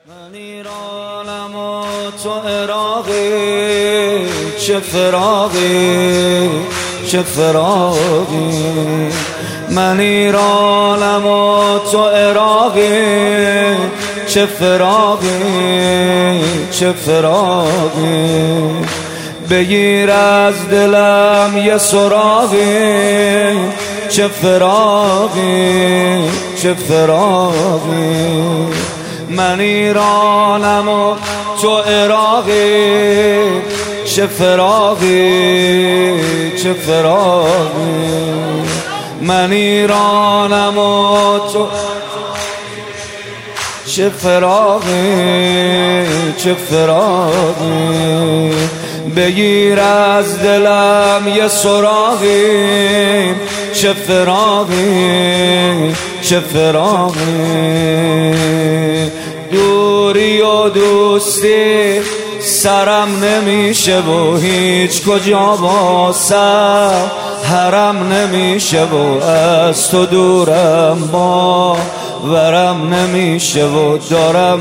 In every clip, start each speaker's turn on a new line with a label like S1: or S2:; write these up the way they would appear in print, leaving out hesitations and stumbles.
S1: من ایرانم و تو عراقی، چه فراقی چه فراقی. من ایرانم و تو عراقی، چه فراقی چه فراقی. بگیر از دلم یه سراغی، چه فراقی چه فراقی. من ایرانم و تو عراقی، چه فراقی چه فراقی. من ایرانم و تو چه فراقی چه فراقی. بگیر از دلم یه سراغی، چه فراقی چه فراقی. دوری و دوستی سرم نمیشه و هیچ کجا واسم حرم نمیشه و از تو دورم باورم نمیشه و دارم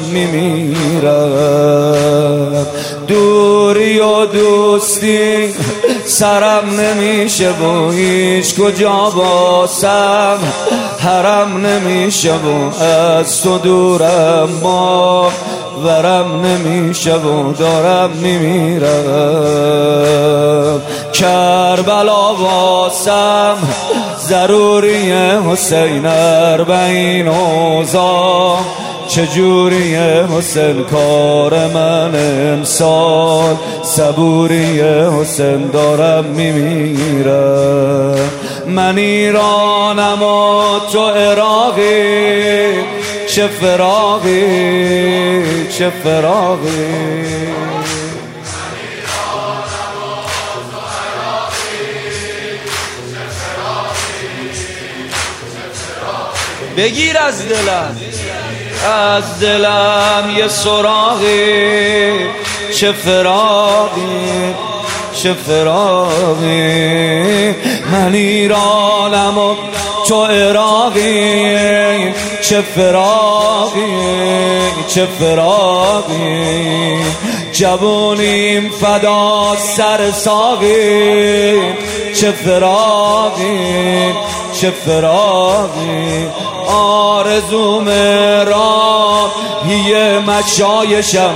S1: میمیرم. دوری و دوستی سرم نمیشه و هیچ کجا واسم حرم نمیشه و از تو دورم باورم نمیشه و دارم میمیرم. کربلا واسم ضروریه حسین، اربعین اوضاع چجوریه حسین، کار من امسال صبوریه حسین، دارم میمیرم. من ایرانم و تو عراقی، چه فراقی چه فراقی. بگیر از دلم یه سراغی، چه فراقی چه فراقی. من ایرانم و تو عراقی، چه فراقی چه فراقی. جوونیم فدا سر ساقی، چه فراقی چه فراقی. آرزوم راهی مشایشم،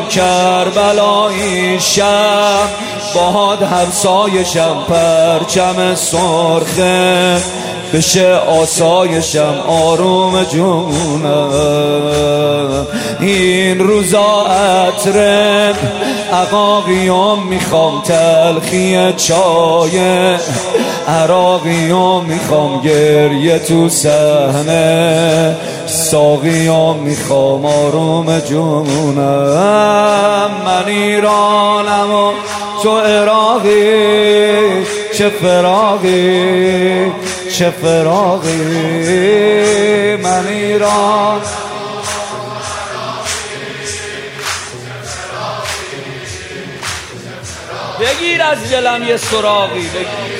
S1: کربلاییشم باد همسایشم، پرچم سرخه بشه آسایشم، آروم جونم. این روزا عطر عقاقیام میخوام، تلخی چای عراقیام میخوام، گریه تو صحنه ساقیام میخوام، آروم جونم. من ایرانم و تو عراقی، چه فراقی چه فراقی. من ایران بگیر از دلم یه سراغی،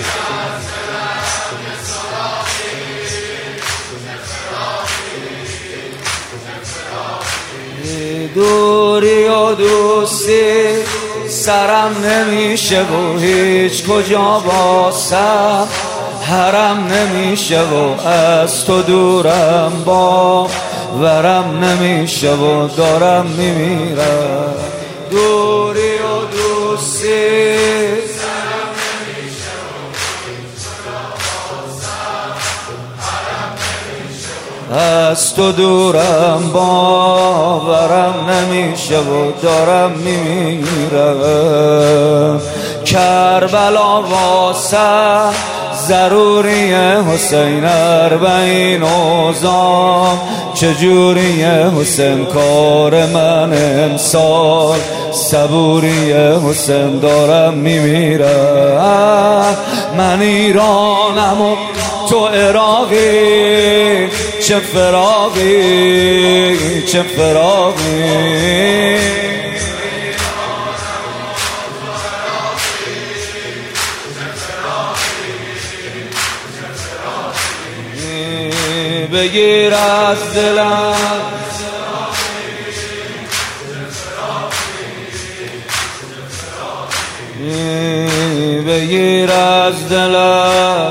S1: دوری و دوستی سرم نمیشه و هیچ کجا واسم حرم نمیشه و از تو دورم باورم نمیشه و دارم میمیرم. دوری و دوستی سرم نمیشه و هیچ کجا واسم حرم نمیشه و از تو دورم باورم نمیشه و دارم میمیرم. کربلا واسم ضروریه حسین، اربعین اوضاع چجوریه حسین، کار من امسال صبوریه حسین، دارم میمیرم. من ایرانم و تو عراقی، چه فراقی چه فراقی. بگیر از دلم بگیر از دلم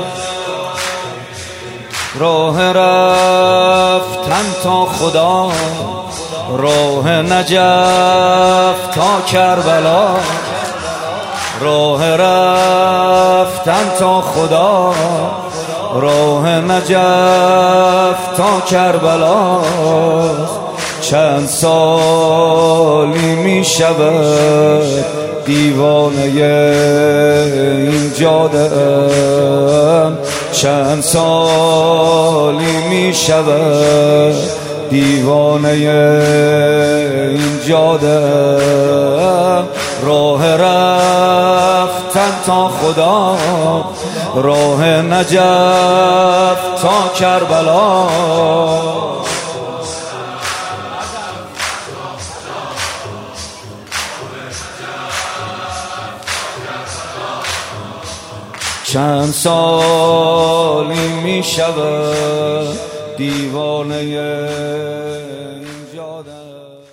S1: راه رفتن تا خدا، راه نجف تا کربلا، راه رفتن تا خدا، راه نجف تا کربلا. چند سالی می شود دیوانه این جاده ام، چند سالی می شود دیوانه این جاده ام. راه رفتن تا خدا، راه نجف تا کربلا. چند سالی می شود دیوانه این جاده.